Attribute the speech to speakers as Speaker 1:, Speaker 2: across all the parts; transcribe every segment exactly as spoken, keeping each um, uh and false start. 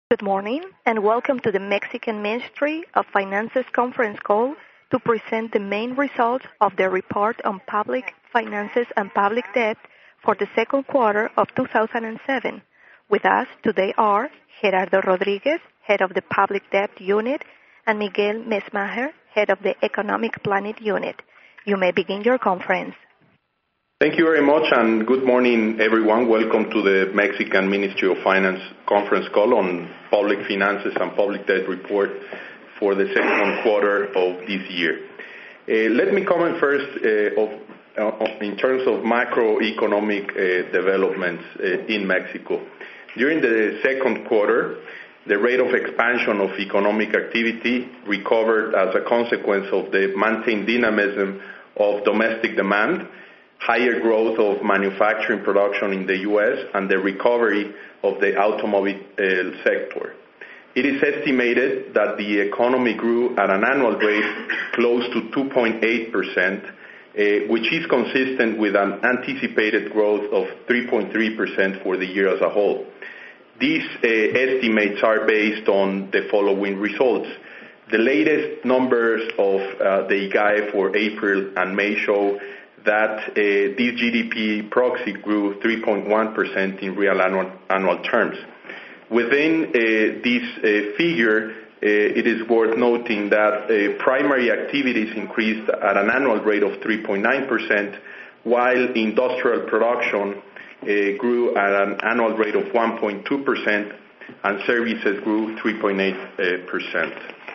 Speaker 1: Good morning, and welcome to the Mexican Ministry of Finance's conference call to present the main results of the report on public finances and public debt for the second quarter of two thousand seven. With us today are Gerardo Rodriguez, head of the Public Debt Unit, and Miguel Mesmaher, head of the Economic Planning Unit. You may begin your conference.
Speaker 2: Thank you very much, and good morning, everyone. Welcome to the Mexican Ministry of Finance conference call on public finances and public debt report for the second quarter of this year. Uh, let me comment first uh, of, uh, in terms of macroeconomic uh, developments uh, in Mexico. During the second quarter, the rate of expansion of economic activity recovered as a consequence of the maintained dynamism of domestic demand, higher growth of manufacturing production in the U S, and the recovery of the automobile uh, sector. It is estimated that the economy grew at an annual rate close to two point eight percent, uh, which is consistent with an anticipated growth of three point three percent for the year as a whole. These uh, estimates are based on the following results. The latest numbers of uh, the I G A E for April and May show that uh, this G D P proxy grew three point one percent in real annual, annual terms. Within uh, this uh, figure, uh, it is worth noting that uh, primary activities increased at an annual rate of three point nine percent, while industrial production uh, grew at an annual rate of one point two percent, and services grew three point eight percent.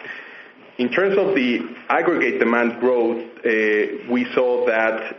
Speaker 2: In terms of the aggregate demand growth, uh, we saw that uh,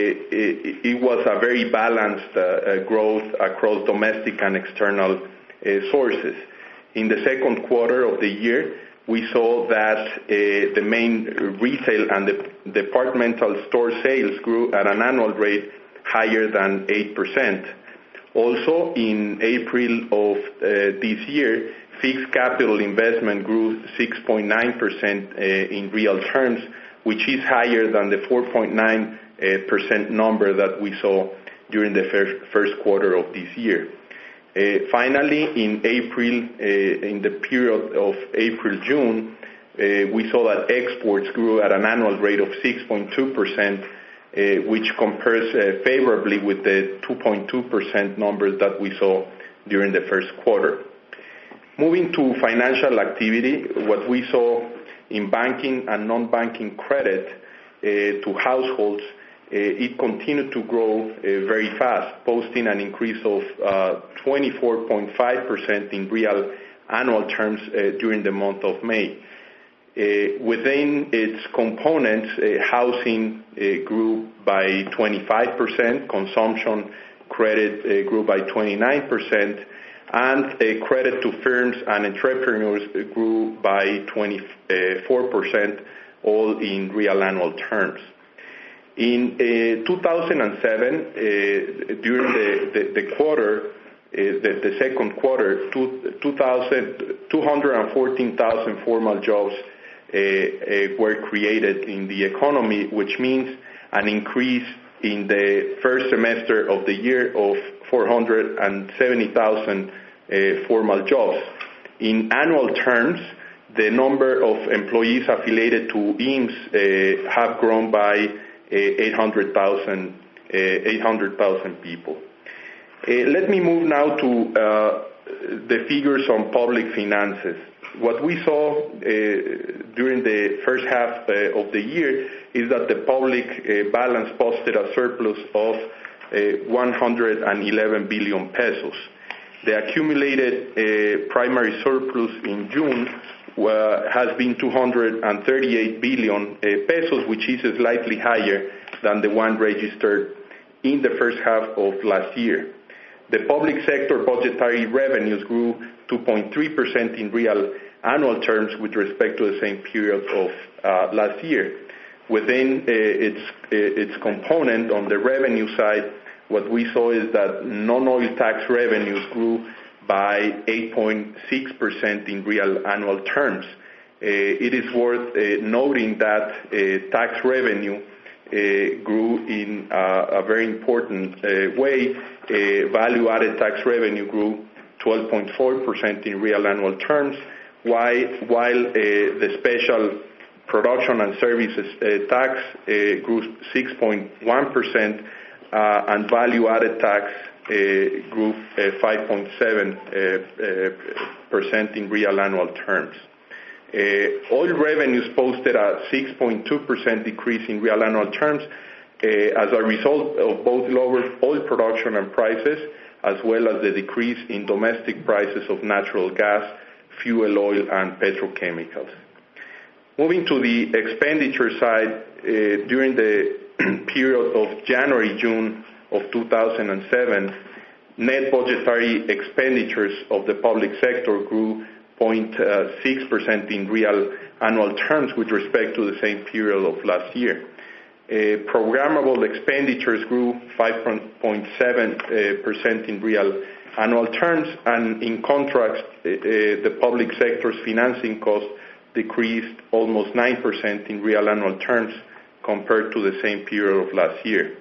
Speaker 2: it, it was a very balanced uh, uh, growth across domestic and external uh, sources. In the second quarter of the year, we saw that uh, the main retail and the departmental store sales grew at an annual rate higher than eight percent. Also, in April of uh, this year, fixed capital investment grew six point nine percent uh, in real terms, which is higher than the four point nine percent number that we saw during the first, first quarter of this year. Uh, finally, in April, uh, in the period of April-June, uh, we saw that exports grew at an annual rate of six point two percent, uh, which compares uh, favorably with the two point two percent numbers that we saw during the first quarter. Moving to financial activity, what we saw in banking and non-banking credit uh, to households, uh, it continued to grow uh, very fast, posting an increase of uh, twenty-four point five percent in real annual terms uh, during the month of May. Uh, within its components, uh, housing uh, grew by twenty-five percent, consumption credit uh, grew by twenty-nine percent, and uh, credit to firms and entrepreneurs grew by twenty-four percent, all in real annual terms. In uh, two thousand seven, uh, during the, the, the quarter, uh, the, the second quarter, two hundred fourteen thousand formal jobs uh, uh, were created in the economy, which means an increase in the first semester of the year of four hundred seventy thousand uh, formal jobs. In annual terms, the number of employees affiliated to I M S S uh, have grown by uh, eight hundred thousand people. Uh, let me move now to uh, the figures on public finances. What we saw uh, during the first half uh, of the year is that the public uh, balance posted a surplus of uh, one hundred eleven billion pesos. The accumulated uh, primary surplus in June uh, has been two hundred thirty-eight billion uh, pesos, which is slightly higher than the one registered in the first half of last year. The public sector budgetary revenues grew two point three percent in real annual terms with respect to the same period of uh, last year. Within uh, its, uh, its component on the revenue side, what we saw is that non-oil tax revenues grew by eight point six percent in real annual terms. Uh, it is worth uh, noting that uh, tax revenue uh, grew in uh, a very important uh, way. Uh, value-added tax revenue grew twelve point four percent in real annual terms, while, while uh, the special production and services uh, tax uh, grew six point one percent uh, and value-added tax uh, grew uh, five point seven percent in real annual terms. Uh, oil revenues posted a six point two percent decrease in real annual terms uh, as a result of both lower oil production and prices, as well as the decrease in domestic prices of natural gas, fuel oil, and petrochemicals. Moving to the expenditure side, uh, during the period of January-June of two thousand seven, net budgetary expenditures of the public sector grew zero point six percent in real annual terms with respect to the same period of last year. Uh, programmable expenditures grew five point seven percent in real annual terms, and in contrast, uh, the public sector's financing costs decreased almost nine percent in real annual terms compared to the same period of last year.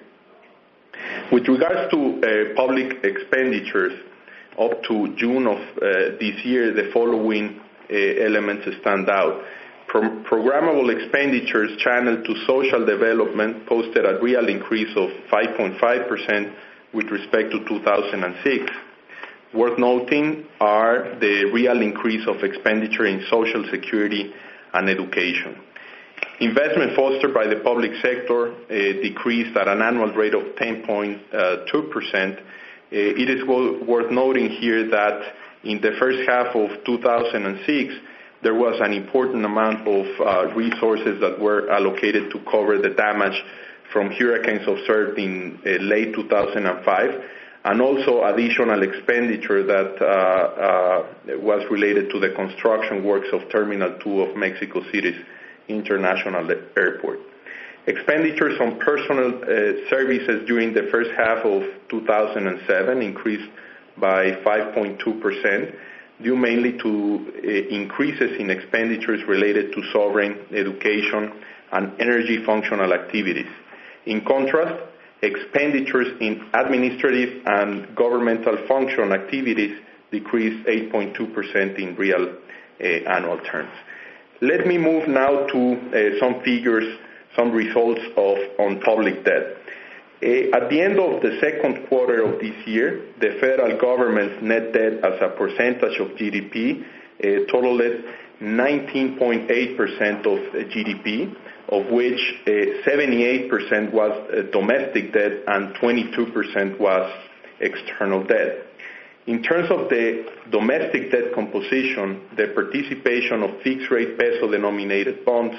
Speaker 2: With regards to uh, public expenditures, up to June of uh, this year, the following uh, elements stand out. Pro- programmable expenditures channeled to social development posted a real increase of five point five percent with respect to two thousand six. Worth noting are the real increase of expenditure in social security and education. Investment fostered by the public sector uh, decreased at an annual rate of ten point two percent. Uh, it is w- worth noting here that in the first half of two thousand six, there was an important amount of uh, resources that were allocated to cover the damage from hurricanes observed in uh, late two thousand five, and also additional expenditure that uh, uh, was related to the construction works of Terminal two of Mexico City's International Airport. Expenditures on personal uh, services during the first half of two thousand seven increased by five point two percent, due mainly to uh, increases in expenditures related to sovereign, education, and energy functional activities. In contrast, expenditures in administrative and governmental function activities decreased eight point two percent in real uh, annual terms. Let me move now to uh, some figures, some results of on public debt. Uh, at the end of the second quarter of this year, the federal government's net debt as a percentage of G D P uh, totaled nineteen point eight percent of G D P, of which uh, seventy-eight percent was uh, domestic debt and twenty-two percent was external debt. In terms of the domestic debt composition, the participation of fixed-rate peso-denominated bonds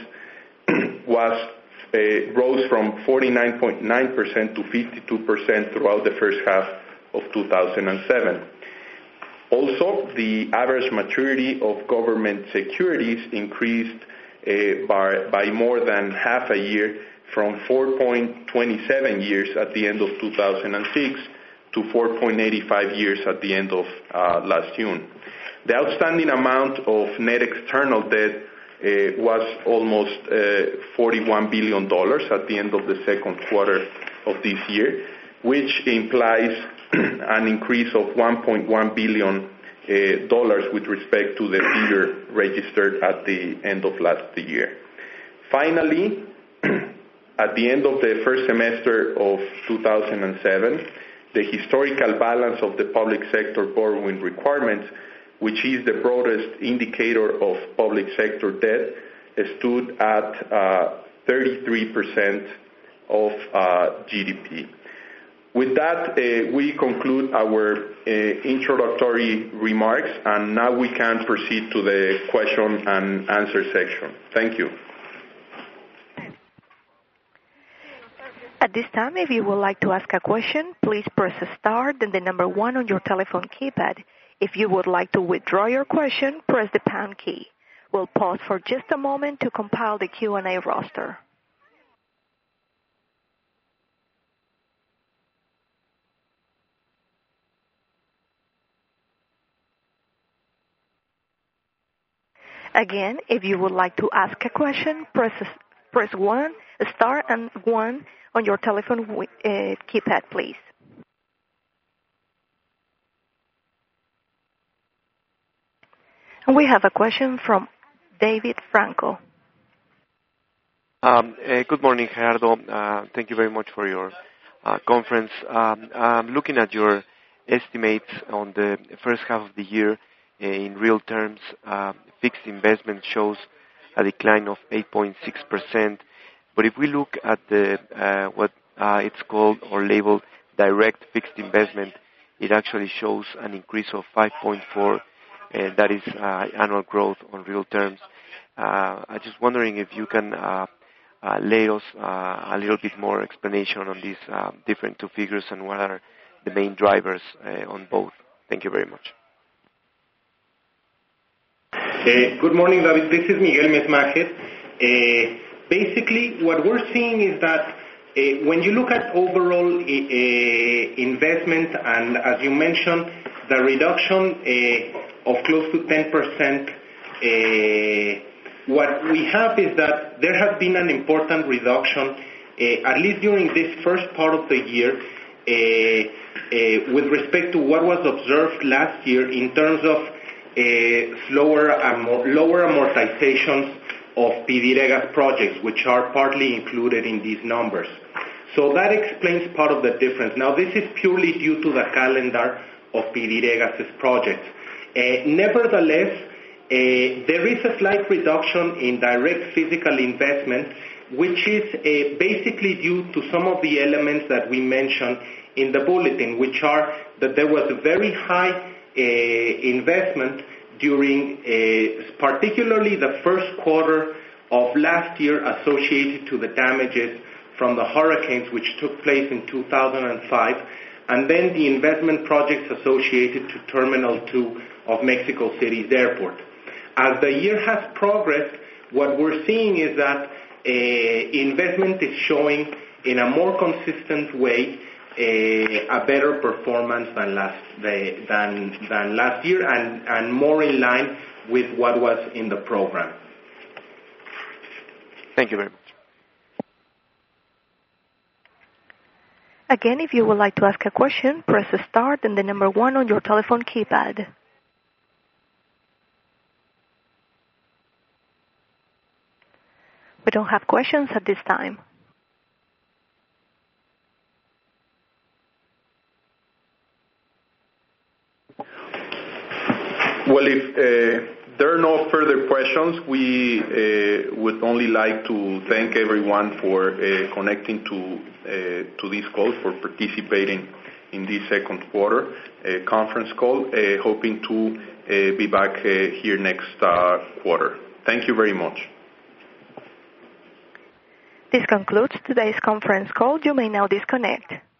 Speaker 2: was uh, rose from forty-nine point nine percent to fifty-two percent throughout the first half of two thousand seven. Also, the average maturity of government securities increased uh, by, by more than half a year, from four point two seven years at the end of two thousand six to four point eight five years at the end of uh, last June. The outstanding amount of net external debt uh, was almost uh, forty-one billion dollars at the end of the second quarter of this year, which implies an increase of one point one billion dollars uh, with respect to the figure registered at the end of last year. Finally, at the end of the first semester of two thousand seven, the historical balance of the public sector borrowing requirements, which is the broadest indicator of public sector debt, stood at uh, thirty-three percent of uh, G D P. With that, uh, we conclude our uh, introductory remarks, and now we can proceed to the question and answer section. Thank you.
Speaker 1: At this time, if you would like to ask a question, please press star, then the number one on your telephone keypad. If you would like to withdraw your question, press the pound key. We'll pause for just a moment to compile the Q and A roster. Again, if you would like to ask a question, press press one, star and one on your telephone uh, keypad, please. We have a question from David Franco.
Speaker 3: Um, uh, good morning, Gerardo. Uh, thank you very much for your uh, conference. Um, I'm looking at your estimates on the first half of the year. Uh, in real terms, uh, fixed investment shows a decline of eight point six percent. But if we look at the uh, what uh, it's called or labeled direct fixed investment, it actually shows an increase of five point four percent. Uh, that is uh, annual growth on real terms. Uh, I'm just wondering if you can uh, uh, lay us uh, a little bit more explanation on these uh, different two figures and what are the main drivers uh, on both. Thank you very much.
Speaker 4: Uh, good morning, David. This is Miguel Mesmajer. Uh, basically, what we're seeing is that uh, when you look at overall uh, investment, and as you mentioned, the reduction uh, of close to ten percent, uh, what we have is that there has been an important reduction, uh, at least during this first part of the year, uh, uh, with respect to what was observed last year in terms of uh, slower, amor- lower amortizations of PDVSA's projects, which are partly included in these numbers. So that explains part of the difference. Now, this is purely due to the calendar of PDVSA's projects. Uh, nevertheless, uh, there is a slight reduction in direct physical investment, which is uh, basically due to some of the elements that we mentioned in the bulletin, which are that there was a very high uh, investment during uh, particularly the first quarter of last year associated to the damages from the hurricanes which took place in two thousand five, and then the investment projects associated to Terminal two of Mexico City's airport. As the year has progressed, what we're seeing is that uh, investment is showing in a more consistent way uh, a better performance than last the, than than last year, and, and more in line with what was in the program.
Speaker 3: Thank you very much.
Speaker 1: Again, if you would like to ask a question, press star and the number one on your telephone keypad. We don't have questions at this time.
Speaker 2: Well, if uh, there are no further questions, we uh, would only like to thank everyone for uh, connecting to uh, to this call, for participating in this second quarter uh, conference call, uh, hoping to uh, be back uh, here next uh, quarter. Thank you very much.
Speaker 1: This concludes today's conference call. You may now disconnect.